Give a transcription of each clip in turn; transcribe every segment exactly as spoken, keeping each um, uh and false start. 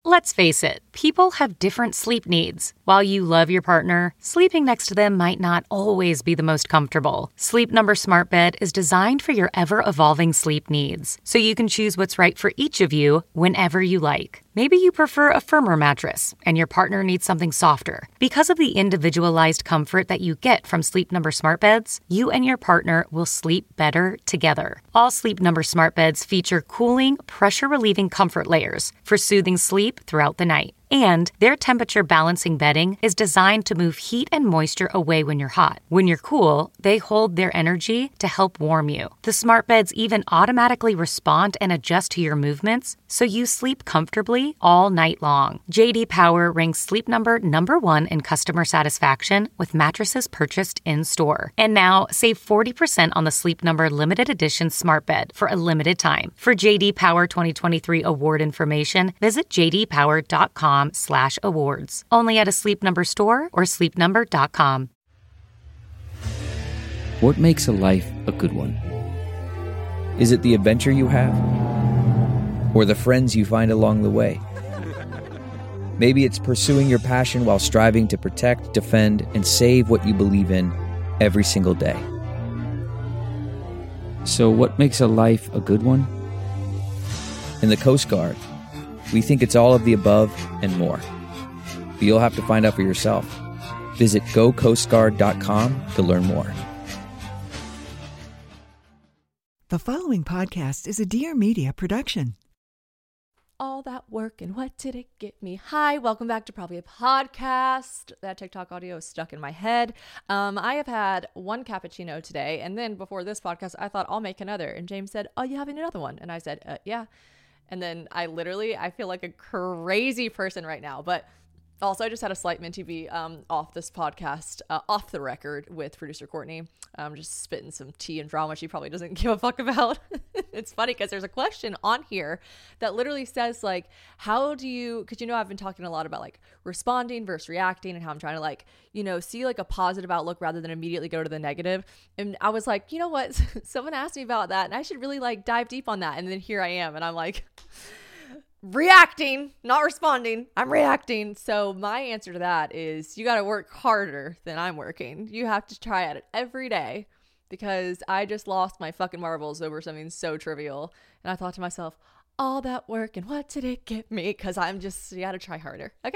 Let's face it, people have different sleep needs. While you love your partner, sleeping next to them might not always be the most comfortable. Sleep Number Smart Bed is designed for your ever-evolving sleep needs, so you can choose what's right for each of you whenever you like. Maybe you prefer a firmer mattress and your partner needs something softer. Because of the individualized comfort that you get from Sleep Number Smart Beds, you and your partner will sleep better together. All Sleep Number Smart Beds feature cooling, pressure-relieving comfort layers for soothing sleep throughout the night. And their temperature balancing bedding is designed to move heat and moisture away when you're hot. When you're cool, they hold their energy to help warm you. The smart beds even automatically respond and adjust to your movements, so you sleep comfortably all night long. J D Power ranks Sleep Number number one in customer satisfaction with mattresses purchased in-store. And now, save forty percent on the Sleep Number limited edition smart bed for a limited time. For J D Power twenty twenty-three award information, visit j d power dot com slash awards. Only at a Sleep Number store or sleep number dot com. What makes a life a good one? Is it the adventure you have? Or the friends you find along the way? Maybe it's pursuing your passion while striving to protect, defend, and save what you believe in every single day. So what makes a life a good one? In the Coast Guard, we think it's all of the above and more. But you'll have to find out for yourself. Visit go coast guard dot com to learn more. The following podcast is a Dear Media production. All that work and what did it get me? Hi, welcome back to Probably a Podcast. That TikTok audio is stuck in my head. Um, I have had one cappuccino today, and then before this podcast, I thought I'll make another. And James said, "Oh, you having another one?" And I said, uh, "Yeah." And then I literally, I feel like a crazy person right now. But also, I just had a slight Minty Bee um, off this podcast, uh, off the record with producer Courtney. Um, just spitting some tea and drama she probably doesn't give a fuck about. It's funny because there's a question on here that literally says, like, how do you, because you know I've been talking a lot about like responding versus reacting and how I'm trying to like, you know, see like a positive outlook rather than immediately go to the negative. And I was like, you know what? Someone asked me about that and I should really like dive deep on that. And then here I am and I'm like, reacting, not responding. I'm reacting. So my answer to that is you got to work harder than I'm working. You have to try at it every day because I just lost my fucking marbles over something so trivial. And I thought to myself, all that work and what did it get me? Because I'm just, you got to try harder. Okay.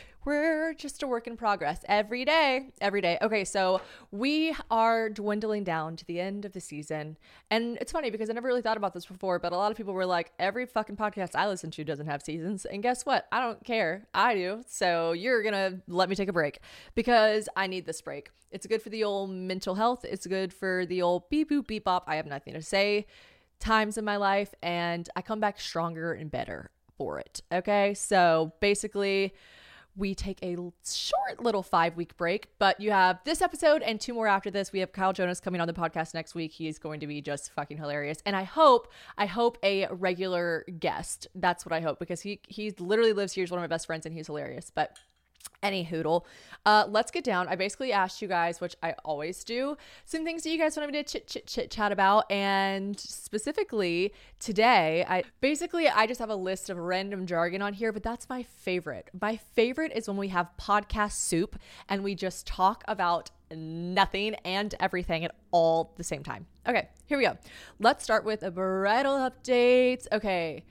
We're just a work in progress every day, every day. Okay, so we are dwindling down to the end of the season. And it's funny because I never really thought about this before, but a lot of people were like, every fucking podcast I listen to doesn't have seasons. And guess what? I don't care. I do. So you're going to let me take a break because I need this break. It's good for the old mental health. It's good for the old beep, boop, beep, bop. I have nothing to say times in my life. And I come back stronger and better for it. Okay, so basically, we take a short little five week break, but you have this episode and two more after this. We have Kyle Jonas coming on the podcast next week. He's going to be just fucking hilarious. And I hope, I hope a regular guest. That's what I hope because he, he literally lives here. He's one of my best friends and he's hilarious, but any hoodle. Uh, let's get down. I basically asked you guys, which I always do, some things that you guys wanted me to chit, chit, chit, chat about. And specifically today, I basically, I just have a list of random jargon on here, but that's my favorite. My favorite is when we have podcast soup and we just talk about nothing and everything at all the same time. Okay, here we go. Let's start with a bridal updates. Okay.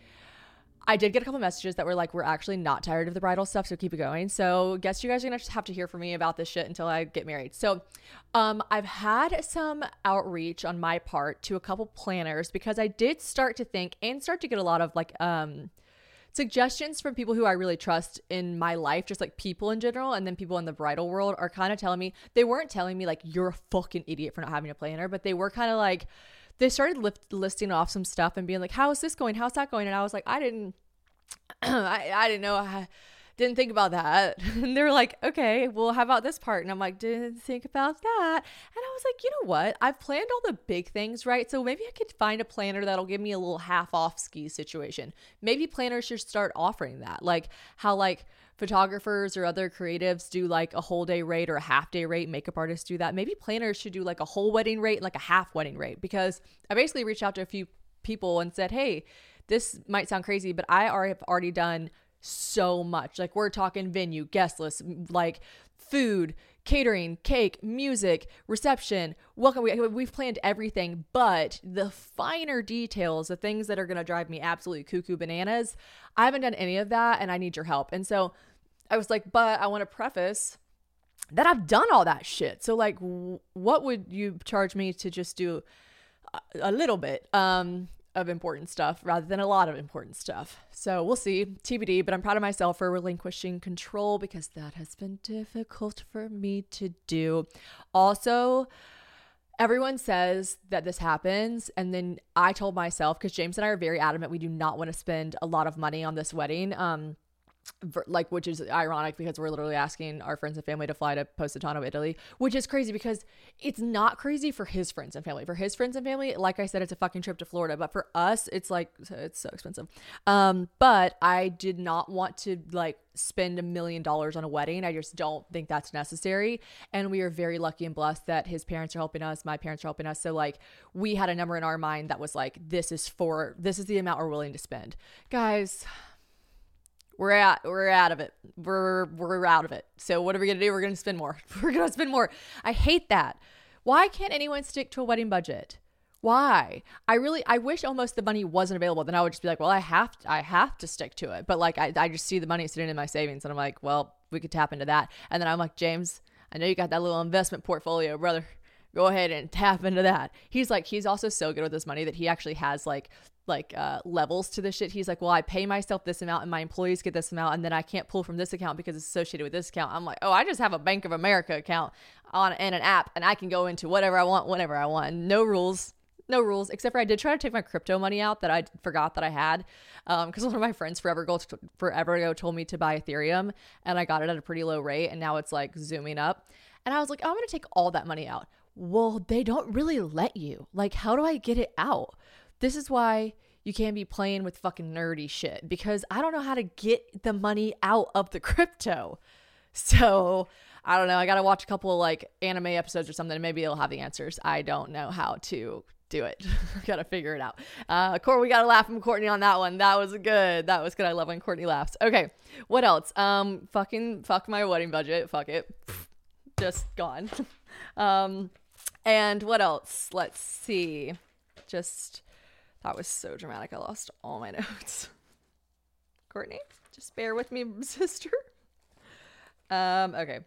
I did get a couple messages that were like, we're actually not tired of the bridal stuff, so keep it going. So guess you guys are gonna just have to hear from me about this shit until I get married. So um, I've had some outreach on my part to a couple planners because I did start to think and start to get a lot of like um, suggestions from people who I really trust in my life, just like people in general, and then people in the bridal world are kind of telling me, they weren't telling me like, you're a fucking idiot for not having a planner, but they were kind of like, they started lift, listing off some stuff and being like, how is this going? How's that going? And I was like, I didn't, I, I didn't know. I didn't think about that. And they were like, okay, well, how about this part? And I'm like, didn't think about that. And I was like, you know what? I've planned all the big things, right? So maybe I could find a planner that'll give me a little half off ski situation. Maybe planners should start offering that. Like how like photographers or other creatives do like a whole day rate or a half day rate. Makeup artists do that. Maybe planners should do like a whole wedding rate and like a half wedding rate, because I basically reached out to a few people and said, hey, this might sound crazy, but I already have already done so much. Like we're talking venue, guest list, like food, catering, cake, music, reception, welcome. We, we've planned everything, but the finer details, the things that are going to drive me absolutely cuckoo bananas, I haven't done any of that and I need your help. And so I was like, but I want to preface that I've done all that shit. So like, w- what would you charge me to just do a, a little bit um, of important stuff rather than a lot of important stuff? So we'll see, T B D, but I'm proud of myself for relinquishing control because that has been difficult for me to do. Also, everyone says that this happens. And then I told myself, because James and I are very adamant, we do not want to spend a lot of money on this wedding. Um, like, which is ironic because we're literally asking our friends and family to fly to Positano, Italy, which is crazy because it's not crazy for his friends and family. For his friends and family, like I said, it's a fucking trip to Florida, but for us, it's like, it's so expensive. Um, but I did not want to like spend a million dollars on a wedding. I just don't think that's necessary. And we are very lucky and blessed that his parents are helping us. My parents are helping us. So like we had a number in our mind that was like, this is for, this is the amount we're willing to spend. Guys, We're out, we're out of it. We're, we're out of it. So what are we going to do? We're going to spend more. We're going to spend more. I hate that. Why can't anyone stick to a wedding budget? Why? I really, I wish almost the money wasn't available. Then I would just be like, well, I have to, I have to stick to it. But like, I, I just see the money sitting in my savings and I'm like, well, we could tap into that. And then I'm like, James, I know you got that little investment portfolio, brother. Go ahead and tap into that. He's like, he's also so good with his money that he actually has like, like uh, levels to this shit. He's like, well, I pay myself this amount and my employees get this amount. And then I can't pull from this account because it's associated with this account. I'm like, oh, I just have a Bank of America account on and an app and I can go into whatever I want, whenever I want. No rules, no rules, except for I did try to take my crypto money out that I forgot that I had. Um, cause one of my friends forever ago, forever ago told me to buy Ethereum and I got it at a pretty low rate. And now it's like zooming up. And I was like, oh, I'm going to take all that money out. Well, they don't really let you. Like, how do I get it out? This is why you can't be playing with fucking nerdy shit because I don't know how to get the money out of the crypto. So I don't know. I got to watch a couple of like anime episodes or something. And maybe it'll have the answers. I don't know how to do it. Got to figure it out. Uh, Court, we got to laugh from Courtney on that one. That was good. That was good. I love when Courtney laughs. Okay. What else? Um, fucking fuck my wedding budget. Fuck it. Just gone. um, and what else? Let's see. Just, that was so dramatic. I lost all my notes. Courtney, just bear with me, sister. Um, okay.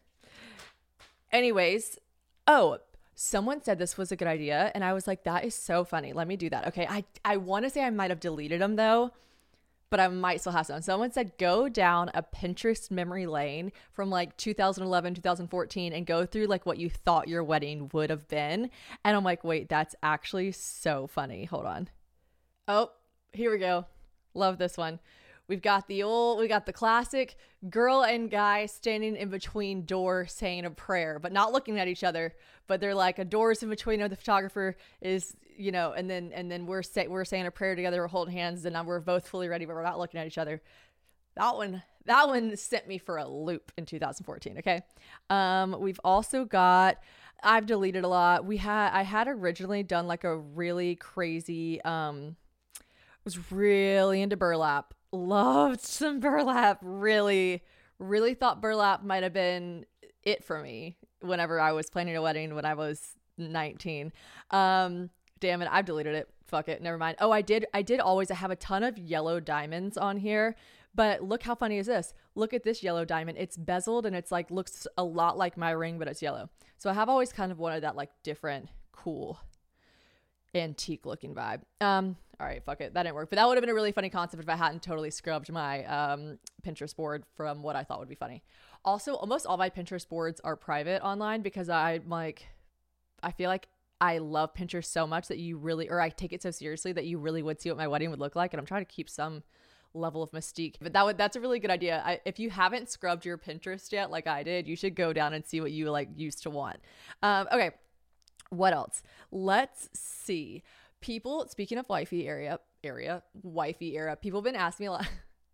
Anyways. Oh, someone said this was a good idea. And I was like, that is so funny. Let me do that. Okay. I, I want to say I might have deleted them though, but I might still have some. Someone said, go down a Pinterest memory lane from like two thousand eleven, two thousand fourteen and go through like what you thought your wedding would have been. And I'm like, wait, that's actually so funny. Hold on. Oh, here we go. Love this one. We've got the old, we got the classic girl and guy standing in between doors saying a prayer, but not looking at each other. But they're like a door's in between, or the photographer is, you know, and then and then we're say, we're saying a prayer together, we're holding hands, and we're both fully ready, but we're not looking at each other. That one, that one sent me for a loop in two thousand fourteen. Okay, um, we've also got. I've deleted a lot. We had I had originally done like a really crazy. Um, was really into burlap. Loved some burlap. Really, really thought burlap might have been it for me whenever I was planning a wedding when I was nineteen. Um, damn it, I've deleted it. Fuck it, never mind. Oh, I did. I did always. I have a ton of yellow diamonds on here, but look how funny is this? Look at this yellow diamond. It's bezeled and it's like looks a lot like my ring, but it's yellow. So I have always kind of wanted that like different, cool, antique looking vibe. Um, all right, fuck it. That didn't work. But that would have been a really funny concept if I hadn't totally scrubbed my um, Pinterest board from what I thought would be funny. Also, almost all my Pinterest boards are private online because I'm like, I feel like I love Pinterest so much that you really, or I take it so seriously that you really would see what my wedding would look like. And I'm trying to keep some level of mystique. But that would, that's a really good idea. I, if you haven't scrubbed your Pinterest yet, like I did, you should go down and see what you like used to want. Um, okay. What else? Let's see. People, speaking of wifey area, area, wifey era, people have been asking me a lot.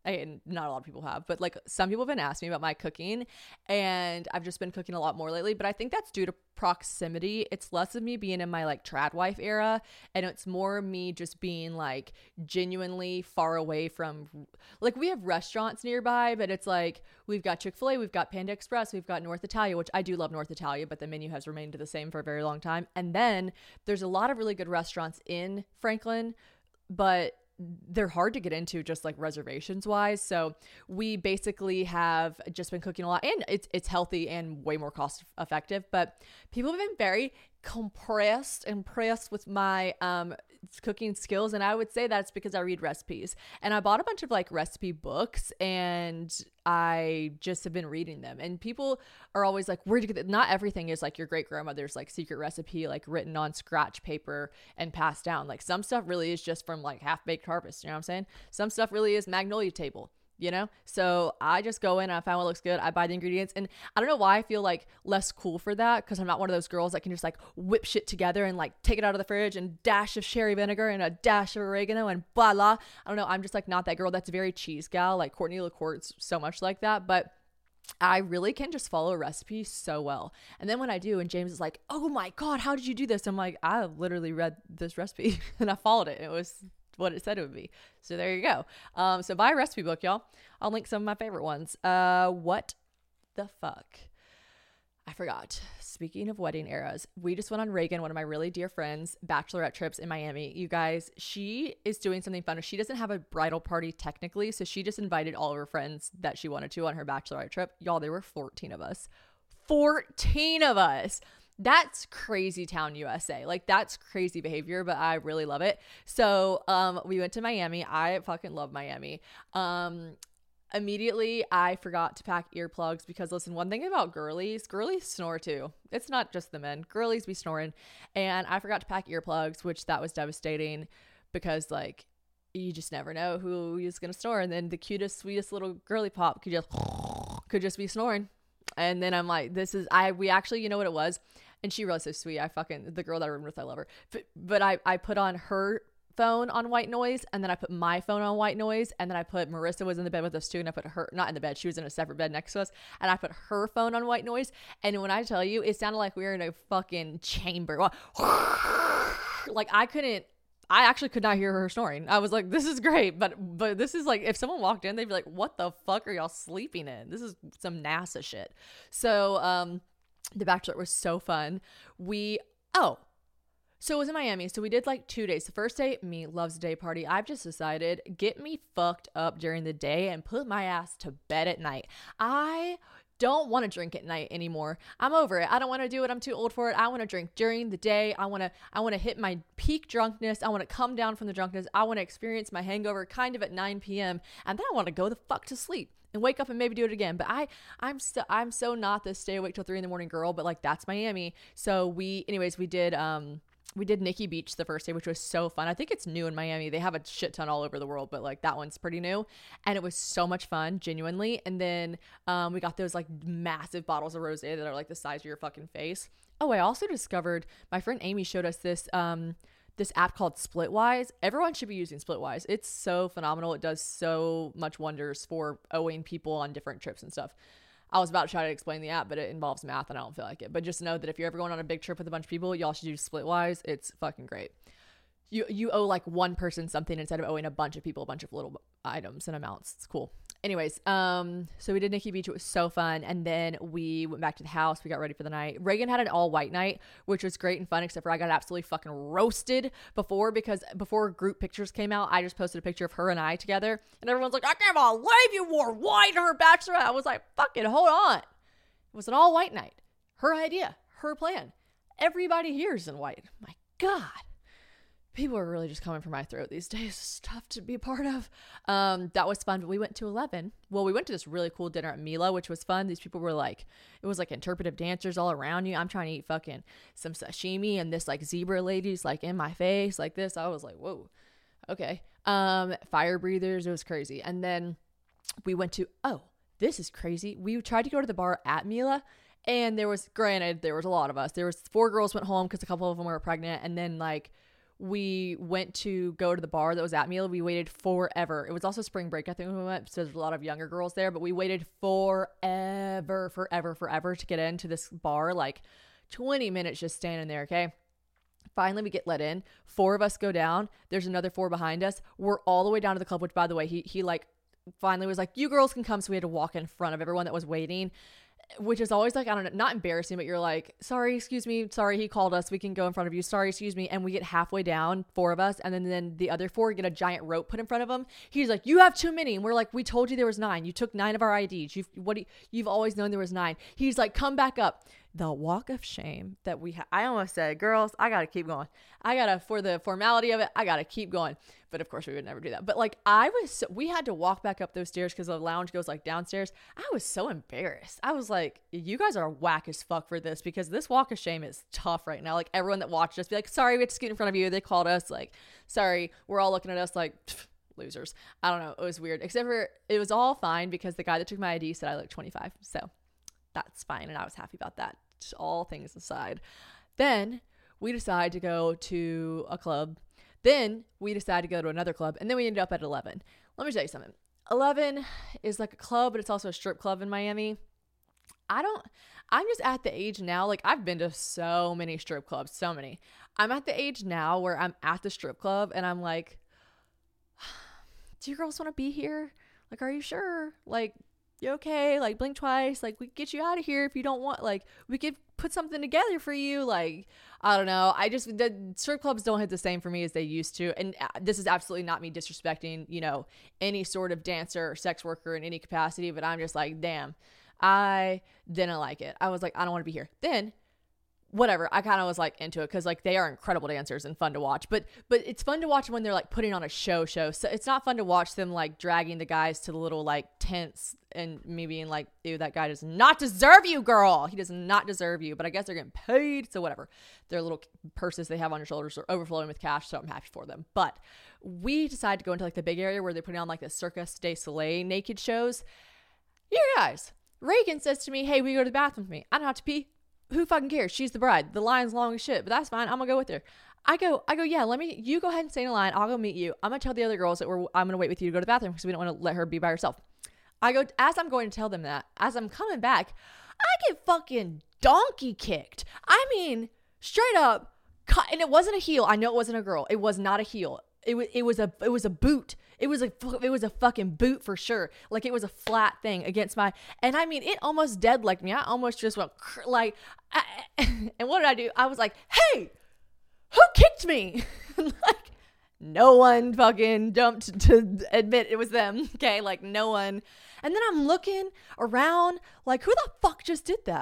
and not a lot of people have, but like some people have been asking me about my cooking, and I've just been cooking a lot more lately, but I think that's due to proximity. It's less of me being in my like trad wife era, and it's more me just being like genuinely far away from, like, we have restaurants nearby, but it's like we've got Chick-fil-A, we've got Panda Express, we've got North Italia, which I do love North Italia, but the menu has remained the same for a very long time. And then there's a lot of really good restaurants in Franklin, but they're hard to get into just like reservations wise. So we basically have just been cooking a lot, and it's it's healthy and way more cost effective, but people have been very compressed impressed with my um cooking skills, and I would say that's because I read recipes, and I bought a bunch of like recipe books, and I just have been reading them, and people are always like, where'd you get that? Not everything is like your great grandmother's like secret recipe, like written on scratch paper and passed down. Like some stuff really is just from like Half Baked Harvest, you know what I'm saying? Some stuff really is Magnolia Table, you know? So I just go in and I find what looks good. I buy the ingredients, and I don't know why I feel like less cool for that, because I'm not one of those girls that can just like whip shit together and like take it out of the fridge and dash of sherry vinegar and a dash of oregano and blah blah. I don't know. I'm just like not that girl. That's a very cheese gal. Like Courtney LaCourte's so much like that, but I really can just follow a recipe so well. And then when I do, and James is like, oh my God, how did you do this? I'm like, I literally read this recipe and I followed it. It was what it said it would be. So there you go. Um, so buy a recipe book, y'all. I'll link some of my favorite ones. Uh, what the fuck? I forgot. Speaking of wedding eras, we just went on Reagan, one of my really dear friends, bachelorette trips in Miami. You guys, she is doing something fun. She doesn't have a bridal party technically, so she just invited all of her friends that she wanted to on her bachelorette trip. Y'all, there were fourteen of us. fourteen of us. That's crazy town U S A. Like, that's crazy behavior, but I really love it. So um, we went to Miami. I fucking love Miami. Um, immediately, I forgot to pack earplugs because, listen, one thing about girlies, girlies snore too. It's not just the men. Girlies be snoring. And I forgot to pack earplugs, which that was devastating because, like, you just never know who is going to snore. And then the cutest, sweetest little girly pop could just, could just be snoring. And then I'm like, this is, I, we actually, you know what it was? And she was so sweet. I fucking, the girl that I roomed with, I love her. But, but I, I put on her phone on white noise, and then I put my phone on white noise, and then I put, Marissa was in the bed with us too, and I put her, not in the bed, she was in a separate bed next to us, and I put her phone on white noise. And when I tell you, it sounded like we were in a fucking chamber. Like, I couldn't, I actually could not hear her snoring. I was like, this is great. But but this is like, if someone walked in, they'd be like, what the fuck are y'all sleeping in? This is some NASA shit. So um, the Bachelorette was so fun. We, oh, so it was in Miami. So we did like two days. The first day, me loves a day party. I've just decided, get me fucked up during the day and put my ass to bed at night. I don't want to drink at night anymore. I'm over it. I don't want to do it. I'm too old for it. I want to drink during the day. I want to I want to hit my peak drunkenness. I want to come down from the drunkenness. I want to experience my hangover kind of at nine p.m. and then I want to go the fuck to sleep and wake up and maybe do it again. But I I'm so I'm so not this stay awake till three in the morning girl, but like that's Miami. So we anyways, we did um we did Nikki Beach the first day, which was so fun. I think it's new in Miami. They have a shit ton all over the world, but like that one's pretty new. And it was so much fun, genuinely. And then um, we got those like massive bottles of rosé that are like the size of your fucking face. Oh, I also discovered, my friend Amy showed us this um, this app called Splitwise. Everyone should be using Splitwise. It's so phenomenal. It does so much wonders for owing people on different trips and stuff. I was about to try to explain the app, but it involves math and I don't feel like it. But just know that if you're ever going on a big trip with a bunch of people, y'all should do Splitwise. It's fucking great. You you owe like one person something instead of owing a bunch of people a bunch of little items and amounts. It's cool. Anyways, um, so we did Nikki Beach. It was so fun. And then we went back to the house. We got ready for the night. Reagan had an all white night, which was great and fun, except for I got absolutely fucking roasted before, because before group pictures came out, I just posted a picture of her and I together. And everyone's like, I can't believe you wore white in her bachelorette. I was like, fucking hold on. It was an all white night. Her idea, her plan. Everybody here is in white. My God. People are really just coming for my throat these days. It's tough to be a part of. Um, that was fun. But we went to eleven. Well, we went to this really cool dinner at Mila, which was fun. These people were like, it was like interpretive dancers all around you. I'm trying to eat fucking some sashimi, and this like zebra lady's like in my face like this. I was like, whoa, okay. Um, fire breathers. It was crazy. And then we went to, oh, this is crazy. We tried to go to the bar at Mila. And there was, granted, there was a lot of us. There was four girls went home because a couple of them were pregnant. And then like, we went to go to the bar that was at Mila. We waited forever. It was also spring break, I think, when we went, so there's a lot of younger girls there, but we waited forever, forever, forever to get into this bar, like twenty minutes just standing there, okay? Finally, we get let in. Four of us go down. There's another four behind us. We're all the way down to the club, which, by the way, he he like finally was like, you girls can come. So we had to walk in front of everyone that was waiting, which is always like, I don't know, not embarrassing, but you're like, sorry, excuse me. Sorry, he called us. We can go in front of you. Sorry, excuse me. And we get halfway down, four of us. And then, then the other four get a giant rope put in front of them. He's like, you have too many. And we're like, we told you there was nine. You took nine of our I Ds. You've, what do you, you've always known there was nine. He's like, come back up. The walk of shame that we had. I almost said, girls, I got to keep going. I got to, for the formality of it, I got to keep going. But of course we would never do that. But like I was, so, we had to walk back up those stairs because the lounge goes like downstairs. I was so embarrassed. I was like, you guys are whack as fuck for this, because this walk of shame is tough right now. Like everyone that watched us be like, sorry, we had to scoot in front of you. They called us like, sorry. We're all looking at us like, losers. I don't know. It was weird, except for it was all fine because the guy that took my I D said I looked twenty-five. So that's fine. And I was happy about that. Just all things aside. Then we decided to go to a club. Then we decided to go to another club. And then we ended up at eleven. Let me tell you something. eleven is like a club, but it's also a strip club in Miami. I don't, I'm just at the age now, like I've been to so many strip clubs, so many. I'm at the age now where I'm at the strip club and I'm like, do you girls want to be here? Like, are you sure? Like, you okay? Like, blink twice. Like, we could get you out of here if you don't want, like, we could put something together for you. Like, I don't know. I just, the strip clubs don't hit the same for me as they used to. And this is absolutely not me disrespecting, you know, any sort of dancer or sex worker in any capacity, but I'm just like, damn, I didn't like it. I was like, I don't want to be here. Then, whatever, I kind of was like into it because like they are incredible dancers and fun to watch, but but it's fun to watch when they're like putting on a show show. So it's not fun to watch them like dragging the guys to the little like tents and me being like, ew, that guy does not deserve you, girl. He does not deserve you. But I guess they're getting paid, so whatever. Their little purses they have on their shoulders are overflowing with cash, so I'm happy for them. But we decided to go into like the big area where they're putting on like the Circus du Soleil naked shows. You guys, Reagan says to me, hey, will you go to the bathroom with me? I don't have to pee. Who fucking cares? She's the bride. The line's long as shit, but that's fine. I'm gonna go with her. I go, I go, yeah, let me, you go ahead and stay in the line. I'll go meet you. I'm gonna tell the other girls that we're, I'm gonna wait with you to go to the bathroom because we don't want to let her be by herself. I go, as I'm going to tell them that, as I'm coming back, I get fucking donkey kicked. I mean, straight up, and it wasn't a heel. I know it wasn't a girl. It was not a heel. It was, it was a, it was a boot. It was a, it was a fucking boot for sure. Like it was a flat thing against my, and I mean, it almost dead like me. I almost just went like, I, and what did I do? I was like, hey, who kicked me? Like no one fucking jumped to admit it was them. Okay. Like no one. And then I'm looking around like, who the fuck just did that?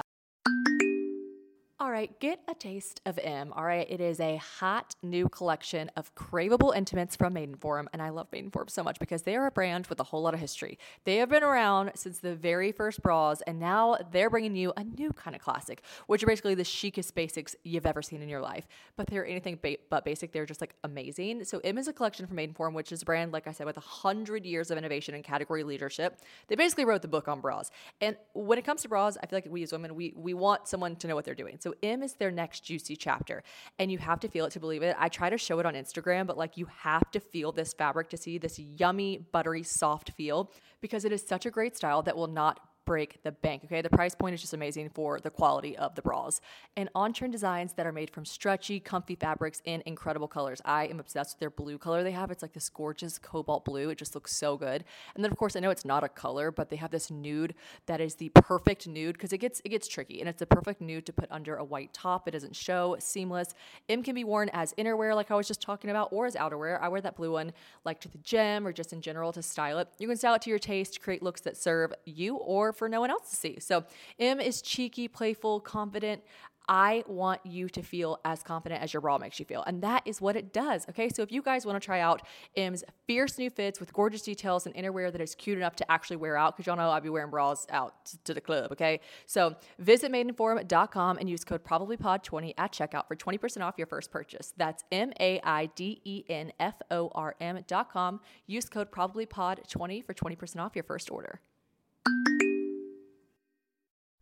All right, get a taste of M. All right, it is a hot new collection of craveable intimates from Maidenform, and I love Maidenform so much because they are a brand with a whole lot of history. They have been around since the very first bras, and now they're bringing you a new kind of classic, which are basically the chicest basics you've ever seen in your life. But they're anything ba- but basic. They're just like amazing. So M is a collection from Maidenform, which is a brand, like I said, with one hundred years of innovation and category leadership. They basically wrote the book on bras. And when it comes to bras, I feel like we as women, we we want someone to know what they're doing. So M is their next juicy chapter, and you have to feel it to believe it. I try to show it on Instagram, but like you have to feel this fabric to see this yummy, buttery, soft feel, because it is such a great style that will not break the bank. Okay, the price point is just amazing for the quality of the bras, and on-trend designs that are made from stretchy, comfy fabrics in incredible colors. I am obsessed with their blue color they have. It's like this gorgeous cobalt blue. It just looks so good. And then of course I know it's not a color, but they have this nude that is the perfect nude because it gets it gets tricky, and it's the perfect nude to put under a white top. It doesn't show, seamless. M can be worn as innerwear like I was just talking about, or as outerwear. I wear that blue one like to the gym or just in general to style it. You can style it to your taste, create looks that serve you or for no one else to see. So M is cheeky, playful, confident. I want you to feel as confident as your bra makes you feel. And that is what it does. Okay. So if you guys want to try out M's fierce new fits with gorgeous details and innerwear that is cute enough to actually wear out, because y'all know I'll be wearing bras out to the club. Okay. So visit maidenform dot com and use code probably pod twenty at checkout for twenty percent off your first purchase. That's M A I D E N F O R M dot com. Use code probably pod twenty for twenty percent off your first order.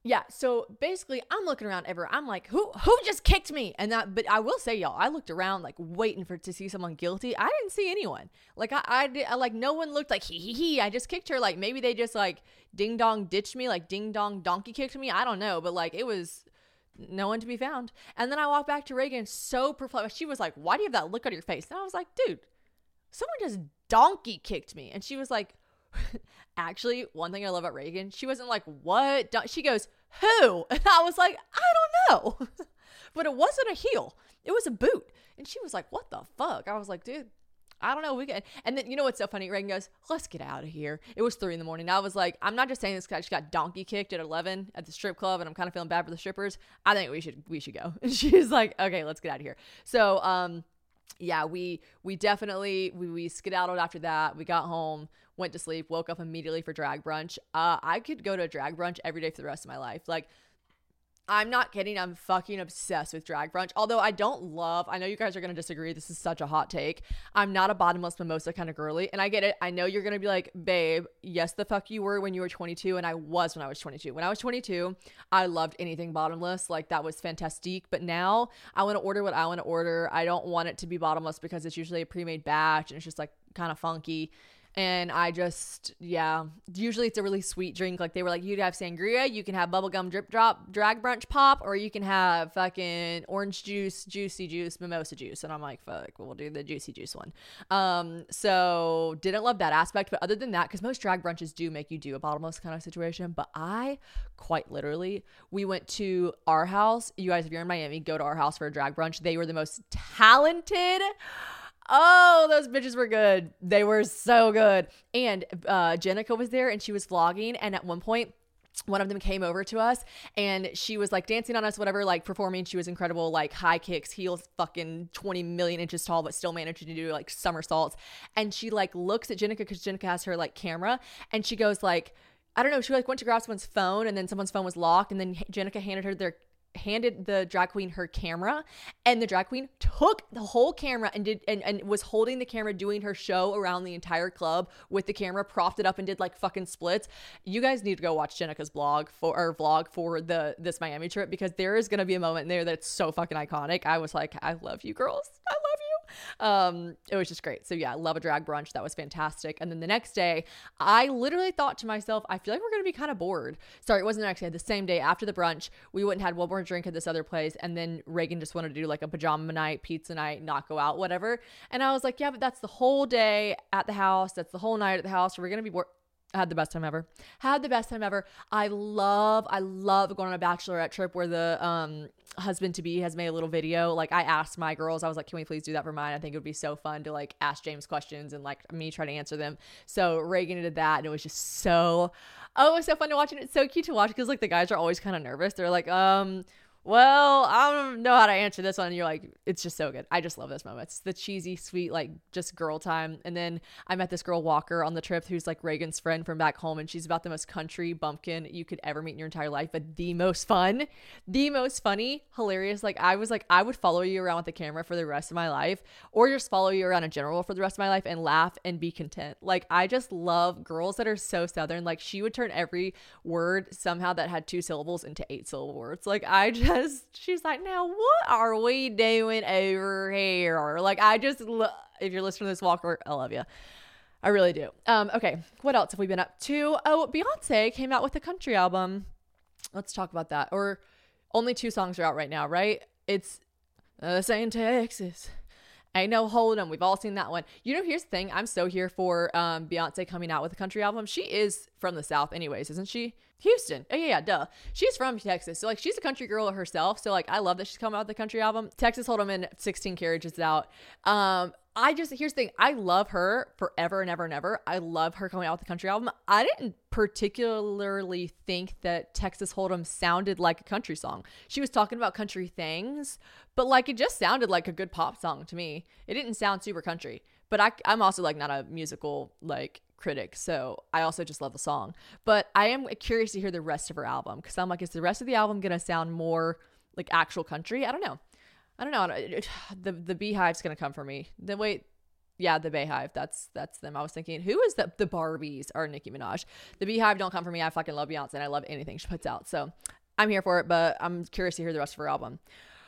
Yeah, so basically I'm looking around ever. I'm like, who who just kicked me? And that, but I will say, y'all, I looked around like waiting for to see someone guilty. I didn't see anyone. Like I, I did, I, like no one looked like he he he. I just kicked her. Like maybe they just like ding dong ditched me, like ding dong donkey kicked me. I don't know, but like it was no one to be found. And then I walked back to Reagan, so perplexed. She was like, "Why do you have that look on your face?" And I was like, "Dude, someone just donkey kicked me." And she was like, actually, one thing I love about Reagan, she wasn't like, what? She goes, who? And I was like, I don't know. But it wasn't a heel. It was a boot. And she was like, what the fuck? I was like, dude, I don't know. We can. And then, you know what's so funny? Reagan goes, let's get out of here. It was three in the morning. I was like, I'm not just saying this because I just got donkey kicked at eleven at the strip club and I'm kind of feeling bad for the strippers. I think we should, we should go. And she's like, okay, let's get out of here. So, um, yeah, we we definitely we, we skedaddled after that. We got home, went to sleep, woke up immediately for drag brunch. Uh, I could go to a drag brunch every day for the rest of my life. Like, I'm not kidding. I'm fucking obsessed with drag brunch. Although I don't love, I know you guys are going to disagree. This is such a hot take. I'm not a bottomless mimosa kind of girly. And I get it. I know you're going to be like, babe, yes, the fuck you were when you were twenty-two. And I was when I was twenty-two. When I was twenty-two, I loved anything bottomless. Like that was fantastic. But now I want to order what I want to order. I don't want it to be bottomless because it's usually a pre-made batch and it's just like kind of funky. And I just, yeah, usually it's a really sweet drink. Like they were like, you can have sangria, you can have bubblegum drip drop drag brunch pop, or you can have fucking orange juice, juicy juice, mimosa juice. And I'm like, fuck, we'll do the juicy juice one. Um, so didn't love that aspect. But other than that, because most drag brunches do make you do a bottomless kind of situation. But I quite literally, we went to our house. You guys, if you're in Miami, go to our house for a drag brunch. They were the most talented. Oh, those bitches were good. They were so good. And uh, Jenica was there and she was vlogging. And at one point, one of them came over to us and she was like dancing on us, whatever, like performing. She was incredible, like high kicks, heels fucking twenty million inches tall, but still managing to do like somersaults. And she like looks at Jenica because Jenica has her like camera and she goes like, I don't know, she like went to grab someone's phone and then someone's phone was locked. And then Jenica handed her their handed the drag queen her camera and the drag queen took the whole camera and did and, and was holding the camera doing her show around the entire club with the camera, propped it up and did like fucking splits. You guys need to go watch Jenica's blog for or vlog for the this Miami trip because there is going to be a moment in there that's so fucking iconic. I was like, I love you girls. I love you. Um, it was just great. So yeah, I love a drag brunch. That was fantastic. And then the next day, I literally thought to myself, I feel like we're going to be kind of bored. Sorry, it wasn't the next day. The same day after the brunch, we went and had one more drink at this other place. And then Reagan just wanted to do like a pajama night, pizza night, not go out, whatever. And I was like, yeah, but that's the whole day at the house. That's the whole night at the house. We're going to be bored. I had the best time ever. Had the best time ever. I love, I love going on a bachelorette trip where the um husband-to-be has made a little video. Like I asked my girls, I was like, can we please do that for mine? I think it would be so fun to like ask James questions and like me try to answer them. So Reagan did that and it was just so, oh, it was so fun to watch and it's so cute to watch because like the guys are always kind of nervous. They're like, um, well, I don't know how to answer this one. And you're like, it's just so good. I just love those moments. The cheesy, sweet, like just girl time. And then I met this girl Walker on the trip who's like Reagan's friend from back home. And she's about the most country bumpkin you could ever meet in your entire life, but the most fun, the most funny, hilarious. Like I was like, I would follow you around with the camera for the rest of my life or just follow you around in general for the rest of my life and laugh and be content. Like I just love girls that are so Southern. Like she would turn every word somehow that had two syllables into eight syllable words. Like I just, she's like, now what are we doing over here? Like I just lo- if you're listening to this, Walker, I love you. I really do. Um okay, what else have we been up to? Oh, Beyonce came out with a country album. Let's talk about that. Or only two songs are out right now, right? It's uh, Saint Texas, Ain't No Hold'em. We've all seen that one. You know, here's the thing. I'm so here for um, Beyonce coming out with a country album. She is from the South anyways, isn't she? Houston. Oh, yeah, yeah, duh. She's from Texas. So, like, she's a country girl herself. So, like, I love that she's coming out with the country album. Texas Hold'em in sixteen Carriages is out. Um, I just, here's the thing. I love her forever and ever and ever. I love her coming out with the country album. I didn't particularly think that Texas Hold'em sounded like a country song. She was talking about country things, but like it just sounded like a good pop song to me. It didn't sound super country, but I, I'm also like not a musical like critic, so I also just love the song. But I am curious to hear the rest of her album because I'm like, is the rest of the album gonna sound more like actual country? I don't know. I don't know. The the Beehive's gonna come for me. The wait, yeah, the Beehive. That's that's them. I was thinking, who is the the Barbies or Nicki Minaj? The Beehive don't come for me. I fucking love Beyonce and I love anything she puts out. So I'm here for it, but I'm curious to hear the rest of her album.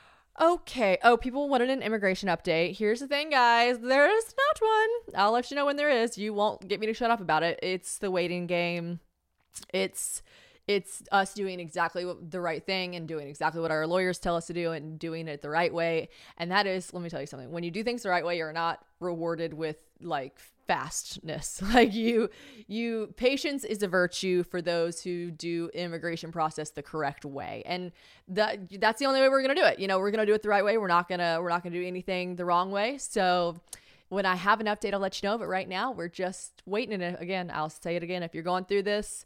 Okay. Oh, people wanted an immigration update. Here's the thing, guys. There is not one. I'll let you know when there is. You won't get me to shut up about it. It's the waiting game. It's it's us doing exactly what, the right thing and doing exactly what our lawyers tell us to do and doing it the right way. And that is, let me tell you something. When you do things the right way, you're not rewarded with like fastness. Like you, you, patience is a virtue for those who do immigration process the correct way. And that, that's the only way we're going to do it. You know, we're going to do it the right way. We're not going to, we're not going to do anything the wrong way. So when I have an update, I'll let you know. But right now we're just waiting. And again, I'll say it again. If you're going through this,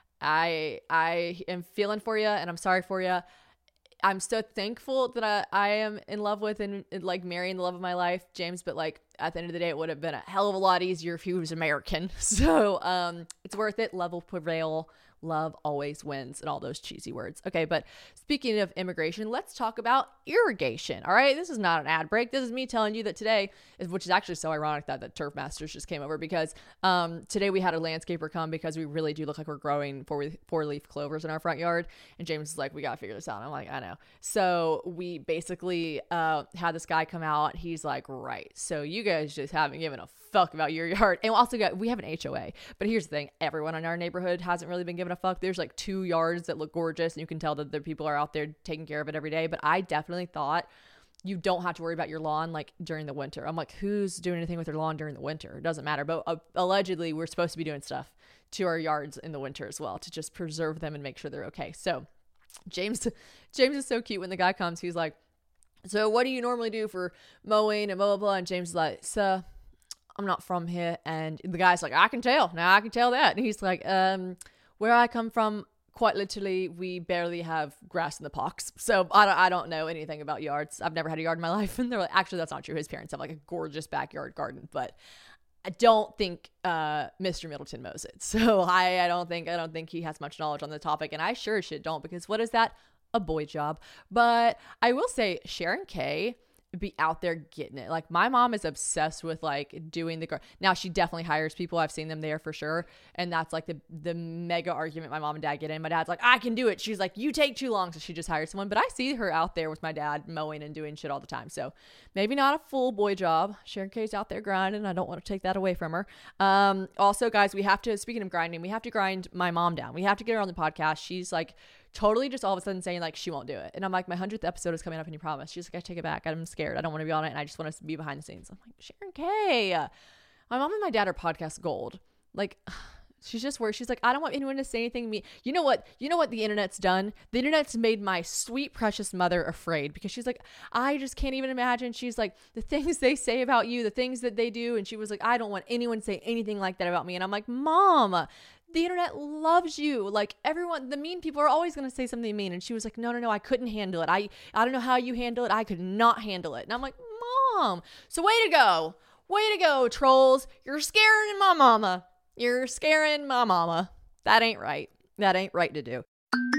I, I am feeling for you and I'm sorry for you. I'm so thankful that I, I am in love with and, and like marrying the love of my life, James. But like at the end of the day, it would have been a hell of a lot easier if he was American. So um, it's worth it. Love will prevail. Love always wins, and all those cheesy words. Okay, but speaking of immigration, let's talk about irrigation. All right, this is not an ad break. This is me telling you that today, is, which is actually so ironic that the Turf Masters just came over, because um, today we had a landscaper come because we really do look like we're growing four, four leaf clovers in our front yard. And James is like, we got to figure this out. And I'm like, I know. So we basically uh, had this guy come out. He's like, right, so you guys just haven't given a fuck about your yard. And we also got, we have an H O A. But here's the thing, everyone in our neighborhood hasn't really been given a fuck. There's like two yards that look gorgeous and you can tell that the people are out there taking care of it every day. But I definitely thought you don't have to worry about your lawn like during the winter. I'm like, who's doing anything with their lawn during the winter? It doesn't matter. But uh, allegedly we're supposed to be doing stuff to our yards in the winter as well to just preserve them and make sure they're okay. So James, James is so cute. When the guy comes, he's like, so what do you normally do for mowing and blah, blah, blah. And James is like, sir, I'm not from here. And the guy's like, I can tell. Now I can tell that. And he's like, um, where I come from, quite literally, we barely have grass in the parks. So I don't, I don't know anything about yards. I've never had a yard in my life. And they're like, actually, that's not true. His parents have like a gorgeous backyard garden. But I don't think uh, Mister Middleton mows it. So I, I don't think, I don't think he has much knowledge on the topic. And I sure as shit don't, because what is that? A boy job. But I will say Sharon Kay be out there getting it. Like my mom is obsessed with like doing the gar- now she definitely hires people. I've seen them there for sure. And that's like the the mega argument my mom and dad get in. My dad's like, I can do it. She's like, you take too long. So she just hires someone. But I see her out there with my dad mowing and doing shit all the time. So maybe not a full boy job. Sharon Kay's out there grinding. I don't want to take that away from her. Um, also guys, we have to, speaking of grinding, we have to grind my mom down. We have to get her on the podcast. She's like totally just all of a sudden saying like she won't do it. And I'm like, my hundredth episode is coming up and you promise. She's like, I take it back. I'm scared. I don't want to be on it. And I just want to be behind the scenes. I'm like, Sharon Kay. My mom and my dad are podcast gold. Like she's just worried. She's like, I don't want anyone to say anything to me. You know what? You know what the internet's done? The internet's made my sweet, precious mother afraid, because she's like, I just can't even imagine. She's like, the things they say about you, the things that they do. And she was like, I don't want anyone to say anything like that about me. And I'm like, Mom, the internet loves you. Like everyone, the mean people are always going to say something mean. And she was like, no, no, no, I couldn't handle it. I, I don't know how you handle it. I could not handle it. And I'm like, Mom, so way to go. Way to go, trolls. You're scaring my mama. You're scaring my mama. That ain't right. That ain't right to do.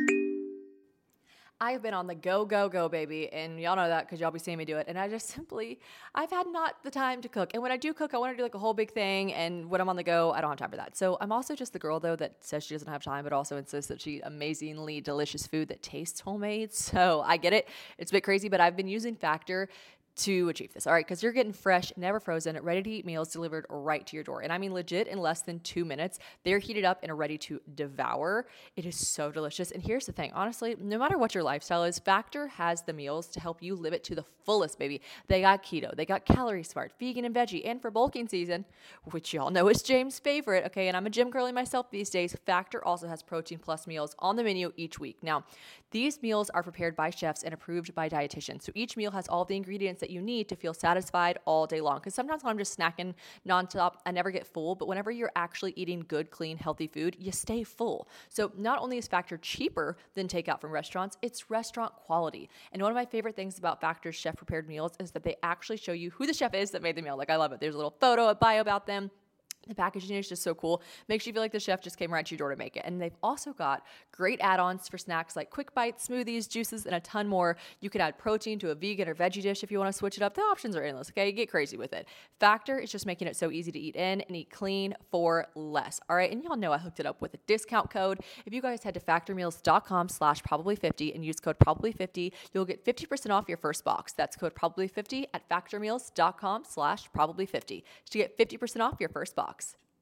I've been on the go, go, go, baby. And y'all know that because y'all be seeing me do it. And I just simply, I've had not the time to cook. And when I do cook, I want to do like a whole big thing. And when I'm on the go, I don't have time for that. So I'm also just the girl, though, that says she doesn't have time, but also insists that she eat amazingly delicious food that tastes homemade. So I get it. It's a bit crazy, but I've been using Factor to achieve this. All right. Cause you're getting fresh, never frozen, ready to eat meals delivered right to your door. And I mean, legit in less than two minutes, they're heated up and are ready to devour. It is so delicious. And here's the thing, honestly, no matter what your lifestyle is, Factor has the meals to help you live it to the fullest, baby. They got keto, they got calorie smart, vegan and veggie, and for bulking season, which y'all know is James' favorite. Okay. And I'm a gym girly myself these days. Factor also has protein plus meals on the menu each week. Now, these meals are prepared by chefs and approved by dietitians. So each meal has all the ingredients that you need to feel satisfied all day long. Because sometimes when I'm just snacking nonstop, I never get full. But whenever you're actually eating good, clean, healthy food, you stay full. So not only is Factor cheaper than takeout from restaurants, it's restaurant quality. And one of my favorite things about Factor's chef prepared meals is that they actually show you who the chef is that made the meal. Like I love it. There's a little photo, a bio about them. The packaging is just so cool. Makes you feel like the chef just came right to your door to make it. And they've also got great add-ons for snacks like quick bites, smoothies, juices, and a ton more. You could add protein to a vegan or veggie dish if you want to switch it up. The options are endless, okay? Get crazy with it. Factor is just making it so easy to eat in and eat clean for less. All right, and y'all know I hooked it up with a discount code. If you guys head to factormeals.com slash probably 50 and use code probably 50, you'll get fifty percent off your first box. That's code probably 50 at factormeals.com slash probably 50 to get fifty percent off your first box.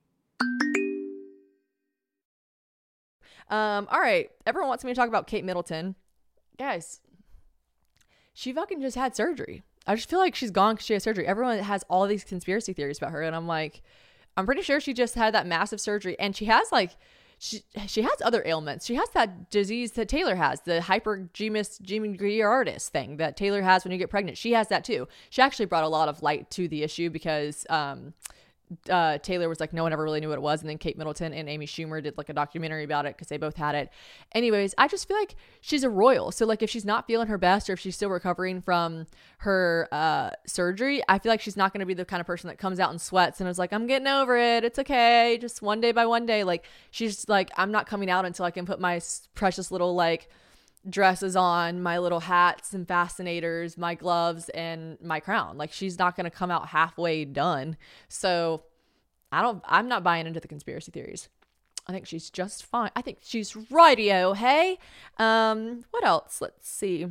Um, all right. Everyone wants me to talk about Kate Middleton. Guys, she fucking just had surgery. I just feel like she's gone because she had surgery. Everyone has all these conspiracy theories about her. And I'm like, I'm pretty sure she just had that massive surgery. And she has like, she, she has other ailments. She has that disease that Taylor has, the hypergynous thing that Taylor has when you get pregnant. She has that too. She actually brought a lot of light to the issue because, um, Uh, Taylor was like, no one ever really knew what it was. And then Kate Middleton and Amy Schumer did like a documentary about it because they both had it. Anyways, I just feel like she's a royal. So like if she's not feeling her best or if she's still recovering from her uh, surgery, I feel like she's not going to be the kind of person that comes out and sweats and is like, I'm getting over it. It's okay. Just one day by one day. Like she's like, I'm not coming out until I can put my precious little like dresses on, my little hats and fascinators, my gloves and my crown. Like she's not going to come out halfway done. So I don't, I'm not buying into the conspiracy theories. I think she's just fine. I think she's rightio. Hey, um, what else? Let's see.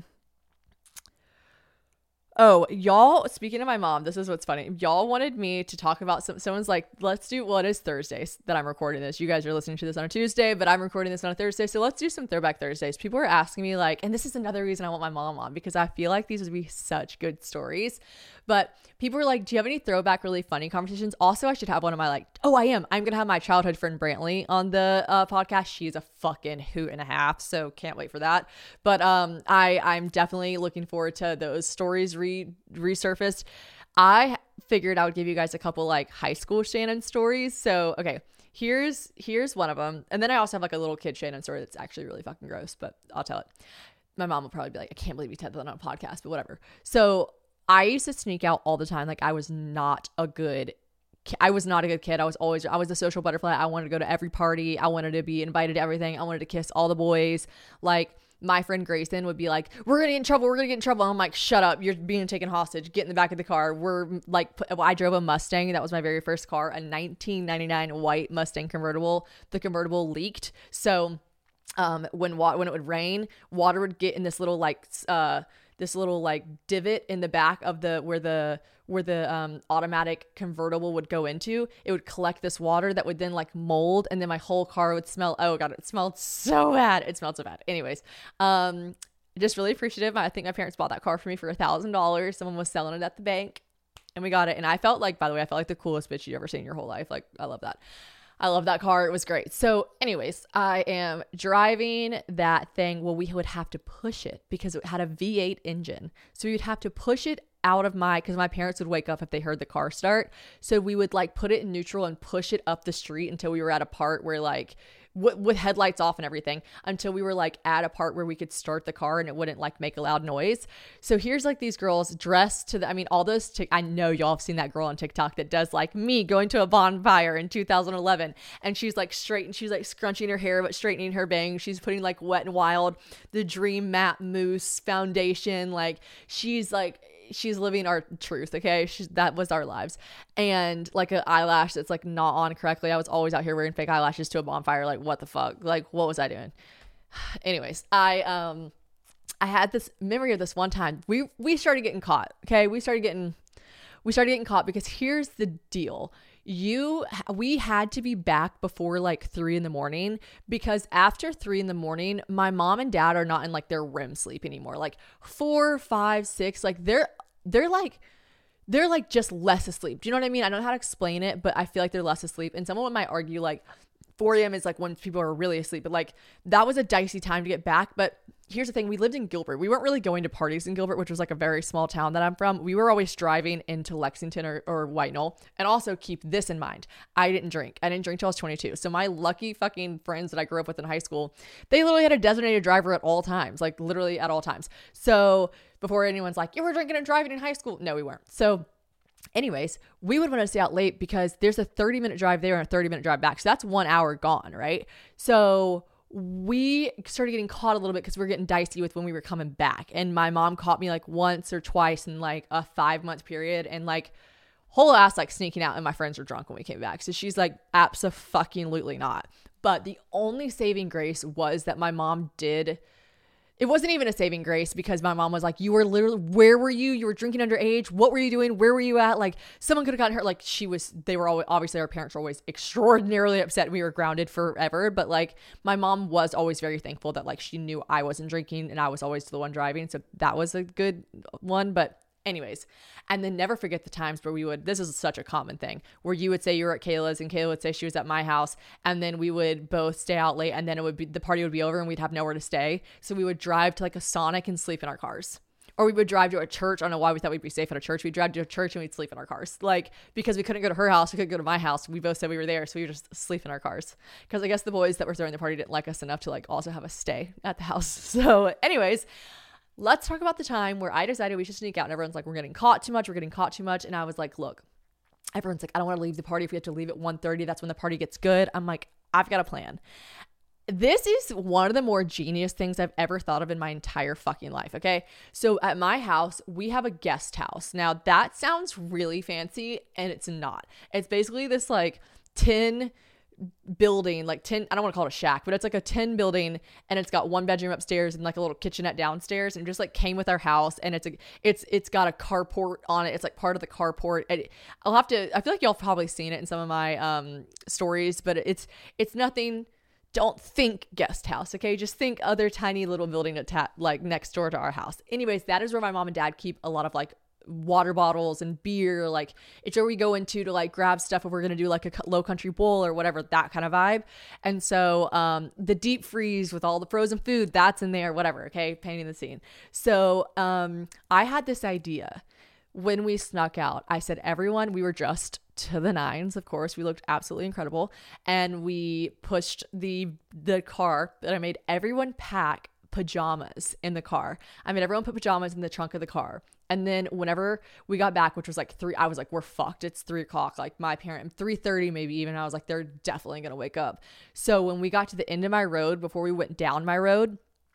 Oh, y'all, speaking of my mom, this is what's funny. Y'all wanted me to talk about some, someone's like, let's do, well, it is Thursdays that I'm recording this. You guys are listening to this on a Tuesday, but I'm recording this on a Thursday. So let's do some Throwback Thursdays. People are asking me like, and this is another reason I want my mom on because I feel like these would be such good stories. But people were like, do you have any throwback, really funny conversations? Also, I should have one of my like, oh, I am. I'm going to have my childhood friend Brantley on the uh, podcast. She's a fucking hoot and a half. So can't wait for that. But um, I, I'm definitely looking forward to those stories re- resurfaced. I figured I would give you guys a couple like high school Shannon stories. So, okay, here's, here's one of them. And then I also have like a little kid Shannon story that's actually really fucking gross, but I'll tell it. My mom will probably be like, I can't believe you said that on a podcast, but whatever. So I used to sneak out all the time. Like I was not a good I was not a good kid. I was always, I was a social butterfly. I wanted to go to every party. I wanted to be invited to everything. I wanted to kiss all the boys. Like my friend Grayson would be like, we're going to get in trouble. We're going to get in trouble. I'm like, shut up. You're being taken hostage. Get in the back of the car. We're like, I drove a Mustang. That was my very first car, a nineteen ninety-nine white Mustang convertible. The convertible leaked. So um, when, wa- when it would rain, water would get in this little like, uh, this little like divot in the back of the where the where the um automatic convertible would go into. It would collect this water that would then like mold, and then my whole car would smell. Oh god, it smelled so bad. It smelled so bad. Anyways, um just really appreciative. I think my parents bought that car for me for a thousand dollars. Someone was selling it at the bank and we got it. And I felt like, by the way, I felt like the coolest bitch you've ever seen in your whole life. Like I love that. I love that car. It was great. So anyways, I am driving that thing. Well, we would have to push it because it had a V eight engine. So we would have to push it out of my, because my parents would wake up if they heard the car start. So we would like put it in neutral and push it up the street until we were at a part where like, w- with headlights off and everything, until we were like at a part where we could start the car and it wouldn't like make a loud noise. So here's like these girls dressed to the, I mean, all those, t- I know y'all have seen that girl on TikTok that does like me going to a bonfire in two thousand eleven. And she's like straight and she's like scrunching her hair, but straightening her bangs. She's putting like Wet n Wild, the Dream Matte Mousse foundation. Like she's like, she's living our truth. Okay. She's, that was our lives. And like an eyelash that's like not on correctly. I was always out here wearing fake eyelashes to a bonfire. Like what the fuck? Like what was I doing? Anyways, I, um, I had this memory of this one time we, we started getting caught. Okay. We started getting, we started getting caught because here's the deal. You, we had to be back before like three in the morning because after three in the morning, my mom and dad are not in like their R E M sleep anymore. Like four, five, six, like they're, they're like, they're like just less asleep. Do you know what I mean? I don't know how to explain it, but I feel like they're less asleep. And someone might argue like four a.m. is like when people are really asleep, but like that was a dicey time to get back. But here's the thing. We lived in Gilbert. We weren't really going to parties in Gilbert, which was like a very small town that I'm from. We were always driving into Lexington or, or White Knoll. And also keep this in mind. I didn't drink. I didn't drink till I was twenty-two. So my lucky fucking friends that I grew up with in high school, they literally had a designated driver at all times, like literally at all times. So before anyone's like, you were drinking and driving in high school. No, we weren't. So Anyways, we would want to stay out late because there's a thirty minute drive there and a thirty minute drive back. So that's one hour gone, right? So we started getting caught a little bit because we were getting dicey with when we were coming back. And my mom caught me like once or twice in like a five month period, and like whole ass like sneaking out, and my friends were drunk when we came back. So she's like, abso-fucking-lutely not. But the only saving grace was that my mom did. It wasn't even a saving grace because my mom was like, you were literally, where were you? You were drinking underage. What were you doing? Where were you at? Like, someone could have gotten hurt. Like, she was, they were always, obviously our parents were always extraordinarily upset. We were grounded forever. But like, my mom was always very thankful that like she knew I wasn't drinking and I was always the one driving. So that was a good one. But anyways, and then never forget the times where we would, this is such a common thing, where you would say you were at Kayla's and Kayla would say she was at my house, and then we would both stay out late, and then it would be, the party would be over and we'd have nowhere to stay. So we would drive to like a Sonic and sleep in our cars. Or we would drive to a church. I don't know why we thought we'd be safe at a church. We'd drive to a church and we'd sleep in our cars. Like, because we couldn't go to her house, we couldn't go to my house. We both said we were there, so we would just sleep in our cars. Because I guess the boys that were throwing the party didn't like us enough to like also have us stay at the house. So anyways, let's talk about the time where I decided we should sneak out, and everyone's like, we're getting caught too much. We're getting caught too much. And I was like, look, everyone's like, I don't want to leave the party. If we have to leave at one thirty, that's when the party gets good. I'm like, I've got a plan. This is one of the more genius things I've ever thought of in my entire fucking life. Okay. So at my house, we have a guest house. Now that sounds really fancy, and it's not. It's basically this like tin building, like tin, I don't want to call it a shack, but it's like a tin building, and it's got one bedroom upstairs and like a little kitchenette downstairs, and just like came with our house. And it's a it's it's got a carport on it. It's like part of the carport. And I'll have to, I feel like y'all have probably seen it in some of my um stories, but it's it's nothing. Don't think guest house, okay? Just think other tiny little building atta- like next door to our house. Anyways, that is where my mom and dad keep a lot of like water bottles and beer. Like, it's where we go into to like grab stuff if we're gonna do like a low country bowl or whatever, that kind of vibe. And so um the deep freeze with all the frozen food, that's in there, whatever, okay? Painting the scene. So um I had this idea when we snuck out. I said, everyone, we were dressed to the nines, of course. We looked absolutely incredible, and we pushed the the car that I made everyone pack pajamas in the car. I made everyone put pajamas in the trunk of the car. And then whenever we got back, which was like three, I was like, we're fucked. It's three o'clock. Like my parent, three thirty maybe even. I was like, they're definitely going to wake up. So when we got to the end of my road, before we went down my road,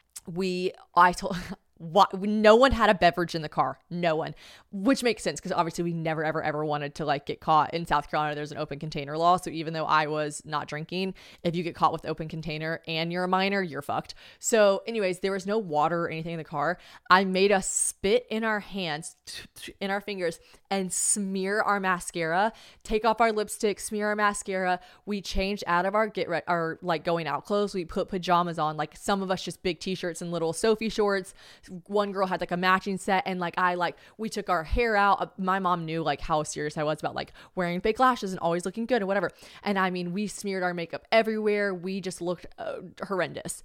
we, I told, what, no one had a beverage in the car. No one, which makes sense because obviously we never, ever, ever wanted to like get caught. In South Carolina, there's an open container law. So even though I was not drinking, if you get caught with open container and you're a minor, you're fucked. So anyways, there was no water or anything in the car. I made us spit in our hands, in our fingers, and smear our mascara, take off our lipstick, smear our mascara. We changed out of our get ready, our like going out clothes. We put pajamas on, like some of us just big t-shirts and little Sophie shorts. One girl had like a matching set, and like I like we took our hair out. My mom knew like how serious I was about like wearing fake lashes and always looking good and whatever. And I mean, we smeared our makeup everywhere. We just looked uh, horrendous.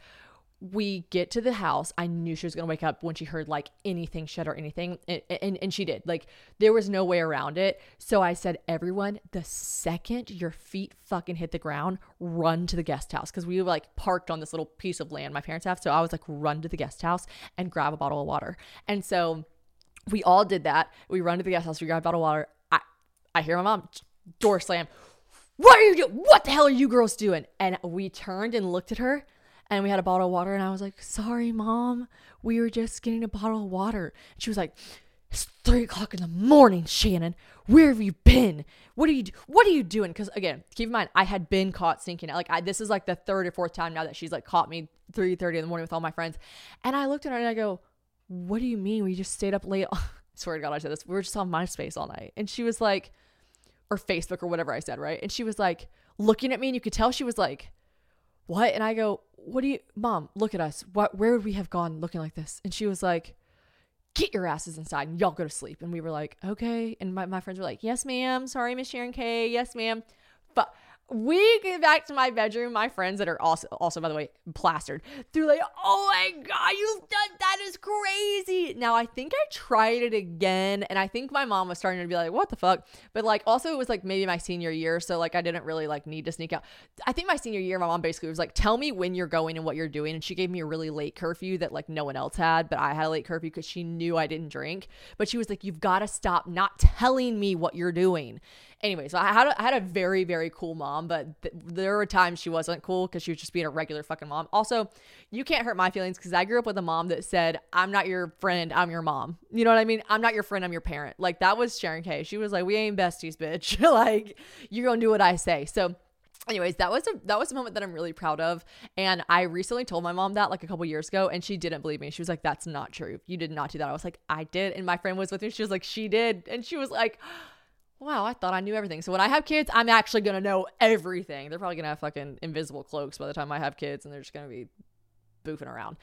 We get to the house. I knew she was going to wake up when she heard like anything shut or anything. And, and, and she did. Like, there was no way around it. So I said, everyone, the second your feet fucking hit the ground, run to the guest house. Because we were like parked on this little piece of land my parents have. So I was like, run to the guest house and grab a bottle of water. And so we all did that. We run to the guest house. We grab a bottle of water. I, I hear my mom door slam. What are you doing? What the hell are you girls doing? And we turned and looked at her. And we had a bottle of water, and I was like, sorry, Mom. We were just getting a bottle of water. And she was like, it's three o'clock in the morning, Shannon. Where have you been? What are you do- What are you doing? Because, again, keep in mind, I had been caught sneaking out. Like, I, this is like the third or fourth time now that she's, like, caught me three thirty in the morning with all my friends. And I looked at her, and I go, what do you mean? We just stayed up late. I swear to God, I said this. We were just on MySpace all night. And she was like, or Facebook or whatever I said, right? And she was, like, looking at me, and you could tell she was like, what? And I go, what do you, Mom, look at us. What, where would we have gone looking like this? And she was like, get your asses inside and y'all go to sleep. And we were like, okay. And my, my friends were like, yes, ma'am. Sorry, Miss Sharon K. Yes, ma'am. But we get back to my bedroom. My friends that are also, also by the way, plastered. They're like, oh my God, you've done that is crazy. Now, I think I tried it again. And I think my mom was starting to be like, what the fuck? But like, also it was like maybe my senior year. So like, I didn't really like need to sneak out. I think my senior year, my mom basically was like, tell me when you're going and what you're doing. And she gave me a really late curfew that like no one else had. But I had a late curfew because she knew I didn't drink. But she was like, you've got to stop not telling me what you're doing. Anyway, so I had a, I had a very, very cool mom, but th- there were times she wasn't cool because she was just being a regular fucking mom. Also, you can't hurt my feelings because I grew up with a mom that said, I'm not your friend, I'm your mom. You know what I mean? I'm not your friend, I'm your parent. Like, that was Sharon K. She was like, we ain't besties, bitch. Like, you're gonna do what I say. So anyways, that was a that was a moment that I'm really proud of. And I recently told my mom that like a couple years ago, and she didn't believe me. She was like, that's not true. You did not do that. I was like, I did. And my friend was with me. She was like, she did. And she was like, wow, I thought I knew everything. So when I have kids, I'm actually going to know everything. They're probably going to have fucking invisible cloaks by the time I have kids, and they're just going to be boofing around.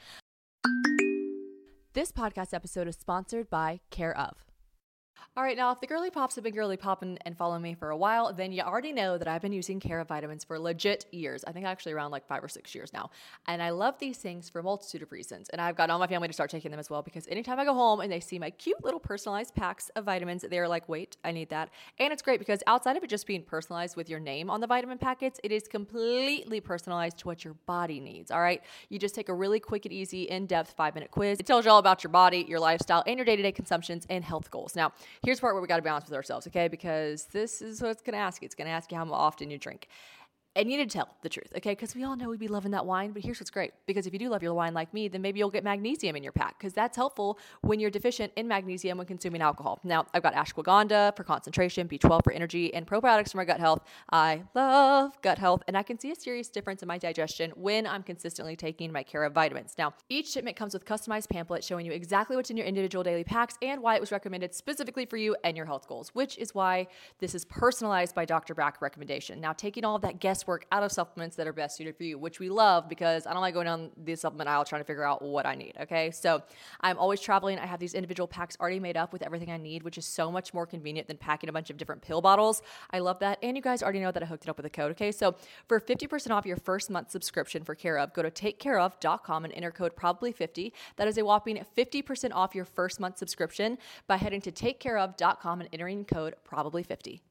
This podcast episode is sponsored by Care of. All right, now if the girly pops have been girly popping and following me for a while, then you already know that I've been using Care of vitamins for legit years. I think actually around like five or six years now. And I love these things for a multitude of reasons. And I've gotten all my family to start taking them as well, because anytime I go home and they see my cute little personalized packs of vitamins, they're like, wait, I need that. And it's great because outside of it just being personalized with your name on the vitamin packets, it is completely personalized to what your body needs, all right? You just take a really quick and easy, in-depth five-minute quiz. It tells you all about your body, your lifestyle, and your day-to-day consumptions and health goals. Now, here's the part where we got to be honest with ourselves, okay? Because this is what it's going to ask you. It's going to ask you how often you drink. And you need to tell the truth, okay? Because we all know we'd be loving that wine, but here's what's great. Because if you do love your wine like me, then maybe you'll get magnesium in your pack, because that's helpful when you're deficient in magnesium when consuming alcohol. Now, I've got ashwagandha for concentration, B twelve for energy, and probiotics for my gut health. I love gut health, and I can see a serious difference in my digestion when I'm consistently taking my Care of vitamins. Now, each shipment comes with customized pamphlets showing you exactly what's in your individual daily packs and why it was recommended specifically for you and your health goals, which is why this is personalized by Doctor Brack recommendation. Now, taking all of that guesswork out of supplements that are best suited for you, which we love, because I don't like going down the supplement aisle trying to figure out what I need, okay? So I'm always traveling. I have these individual packs already made up with everything I need, which is so much more convenient than packing a bunch of different pill bottles. I love that. And you guys already know that I hooked it up with a code, okay? So for fifty percent off your first month subscription for Care of, go to take care of dot com and enter code probably fifty. That is a whopping fifty percent off your first month subscription by heading to take care of dot com and entering code probably fifty.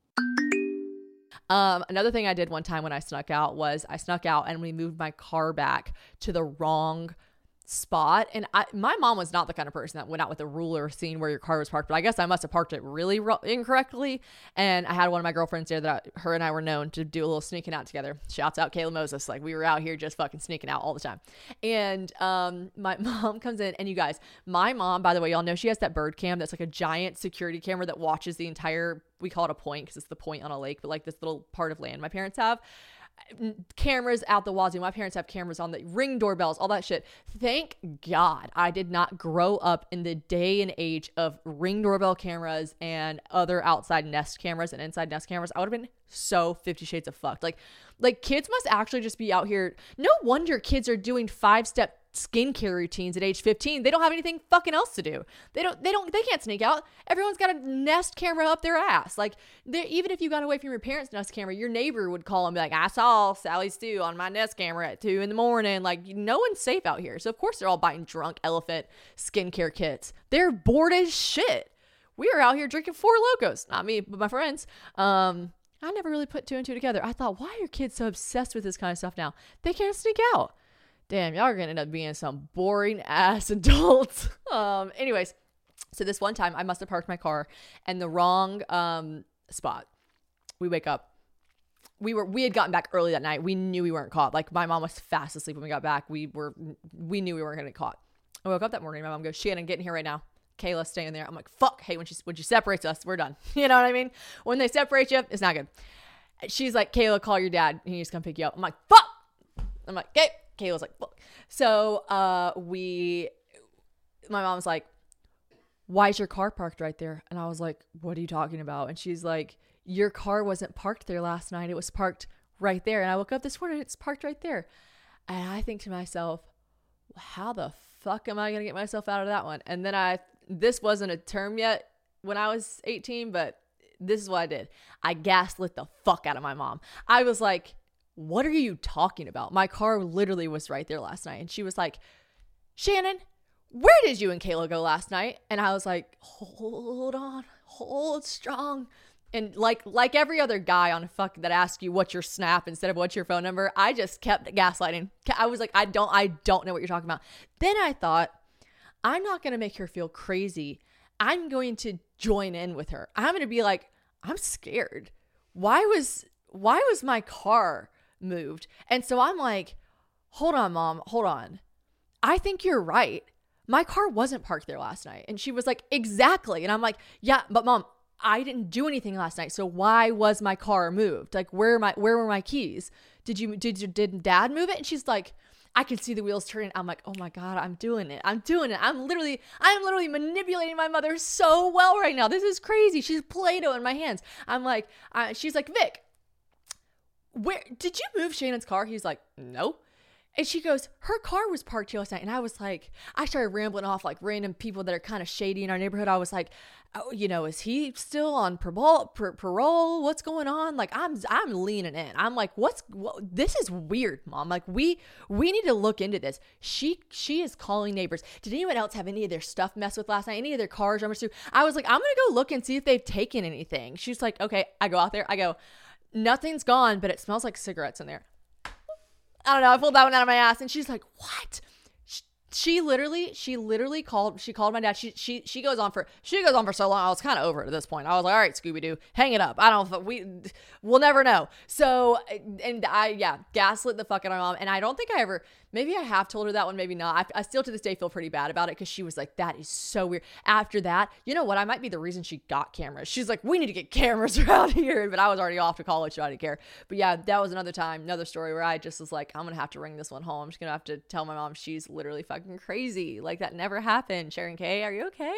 Um, another thing I did one time when I snuck out was I snuck out and we moved my car back to the wrong spot. And I, my mom was not the kind of person that went out with a ruler seeing where your car was parked, but I guess I must have parked it really ro- incorrectly. And I had one of my girlfriends there that I, her and I were known to do a little sneaking out together. Shouts out Kayla Moses. Like, we were out here just fucking sneaking out all the time. And um, my mom comes in, and you guys, my mom, by the way, y'all know she has that bird cam that's like a giant security camera that watches the entire, we call it a point because it's the point on a lake, but like this little part of land my parents have. Cameras out the wazoo. My parents have cameras on the Ring doorbells, all that shit. Thank God I did not grow up in the day and age of Ring doorbell cameras and other outside Nest cameras and inside Nest cameras. I would have been so Fifty Shades of fucked. Like, like kids must actually just be out here. No wonder kids are doing five-step skincare routines at age fifteen. They don't have anything fucking else to do. They don't, they don't, they can't sneak out. Everyone's got a Nest camera up their ass. Like, even if you got away from your parents' Nest camera, your neighbor would call and be like, I saw Sally Stu on my Nest camera at two in the morning. Like, no one's safe out here. So of course they're all buying Drunk Elephant skincare kits. They're bored as shit. We are out here drinking Four Locos. Not me, but my friends. Um, I never really put two and two together. I thought, why are kids so obsessed with this kind of stuff now? They can't sneak out. Damn, y'all are going to end up being some boring ass adults. Um, anyways, so this one time I must have parked my car in the wrong um, spot. We wake up. We were, we had gotten back early that night. We knew we weren't caught. Like, my mom was fast asleep when we got back. We were, we knew we weren't going to get caught. I woke up that morning. My mom goes, Shannon, get in here right now. Kayla's staying there. I'm like, fuck. Hey, when she, when she separates us, we're done. You know what I mean? When they separate you, it's not good. She's like, Kayla, call your dad. He needs to come pick you up. I'm like, fuck. I'm like, okay. Kayla's like, fuck. So uh, we, my mom's like, why is your car parked right there? And I was like, what are you talking about? And she's like, your car wasn't parked there last night. It was parked right there. And I woke up this morning, it's parked right there. And I think to myself, how the fuck am I going to get myself out of that one? And then I, this wasn't a term yet when I was eighteen, but this is what I did. I gaslit the fuck out of my mom. I was like, what are you talking about? My car literally was right there last night. And she was like, Shannon, where did you and Kayla go last night? And I was like, hold on, hold strong. And like like every other guy on fuck that asks you what's your snap instead of what's your phone number, I just kept gaslighting. I was like, I don't I don't know what you're talking about. Then I thought, I'm not going to make her feel crazy. I'm going to join in with her. I'm going to be like, I'm scared. Why was why was my car moved? And so I'm like, hold on, mom, hold on. I think you're right. My car wasn't parked there last night. And she was like, exactly. And I'm like, yeah, but mom, I didn't do anything last night. So why was my car moved? Like, where my where were my keys? Did you did you did dad move it? And she's like, I can see the wheels turning. I'm like, oh my God, I'm doing it. I'm doing it. I'm literally, I'm literally manipulating my mother so well right now. This is crazy. She's Play-Doh in my hands. I'm like, uh, she's like, Vic, where did you move Shannon's car? He's like, no. And she goes, her car was parked here last night. And I was like, I started rambling off like random people that are kind of shady in our neighborhood. I was like, oh, you know, is he still on parole? Per- parole? What's going on? Like, I'm, I'm leaning in. I'm like, what's, what? This is weird, mom. Like, we, we need to look into this. She, she is calling neighbors. Did anyone else have any of their stuff messed with last night? Any of their cars? I was like, I'm going to go look and see if they've taken anything. She's like, okay. I go out there. I go, nothing's gone, but it smells like cigarettes in there. I don't know. I pulled that one out of my ass, and she's like, "What?" She, she literally, she literally called. She called my dad. She, she, she goes on for. She goes on for so long. I was kind of over it at this point. I was like, "All right, Scooby Doo, hang it up." I don't. We, we'll never know. So, and I, yeah, gaslit the fuck out of my mom. And I don't think I ever. Maybe I have told her that one. Maybe not. I, I still to this day feel pretty bad about it because she was like, "That is so weird." After that, you know what? I might be the reason she got cameras. She's like, "We need to get cameras around here." But I was already off to college, so I didn't care. But yeah, that was another time, another story where I just was like, I'm gonna have to ring this one home. I'm just gonna have to tell my mom she's literally fucking crazy. Like, that never happened. Sharon K, are you okay?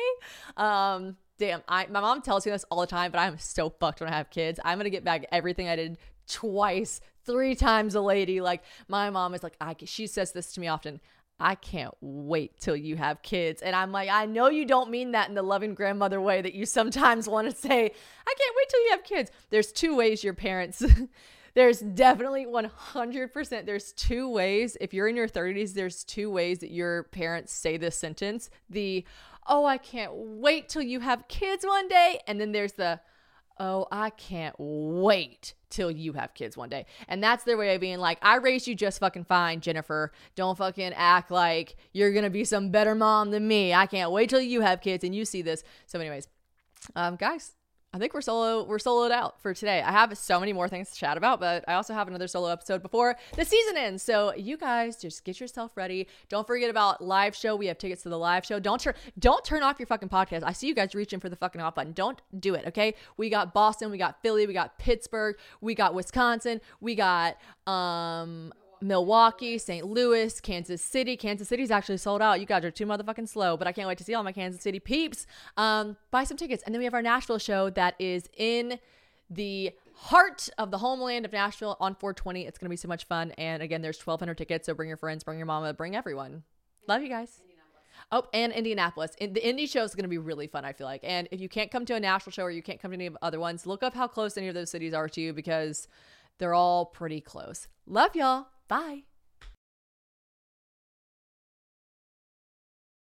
Um, damn. I my mom tells me this all the time, but I'm so fucked when I have kids. I'm gonna get back everything I did twice. Three times a lady. Like, my mom is like, I, she says this to me often, I can't wait till you have kids. And I'm like, I know you don't mean that in the loving grandmother way that you sometimes want to say. I can't wait till you have kids. There's two ways your parents, there's definitely one hundred percent. There's two ways. If you're in your thirties, there's two ways that your parents say this sentence. The, oh, I can't wait till you have kids one day. And then there's the, oh, I can't wait till you have kids one day. And that's their way of being like, I raised you just fucking fine, Jennifer. Don't fucking act like you're going to be some better mom than me. I can't wait till you have kids and you see this. So anyways, um, guys, I think we're solo, we're soloed out for today. I have so many more things to chat about, but I also have another solo episode before the season ends. So you guys just get yourself ready. Don't forget about live show. We have tickets to the live show. Don't turn, don't turn off your fucking podcast. I see you guys reaching for the fucking off button. Don't do it. Okay. We got Boston, we got Philly, we got Pittsburgh, we got Wisconsin, we got, um, Milwaukee, Saint Louis, Kansas City. Kansas City's actually sold out. You guys are too motherfucking slow, but I can't wait to see all my Kansas City peeps. Um, buy some tickets. And then we have our Nashville show that is in the heart of the homeland of Nashville on four twenty. It's going to be so much fun. And again, there's twelve hundred tickets. So bring your friends, bring your mama, bring everyone. Love you guys. Oh, and Indianapolis. In, the Indy show is going to be really fun, I feel like. And if you can't come to a Nashville show or you can't come to any of the other ones, look up how close any of those cities are to you because they're all pretty close. Love y'all. Bye.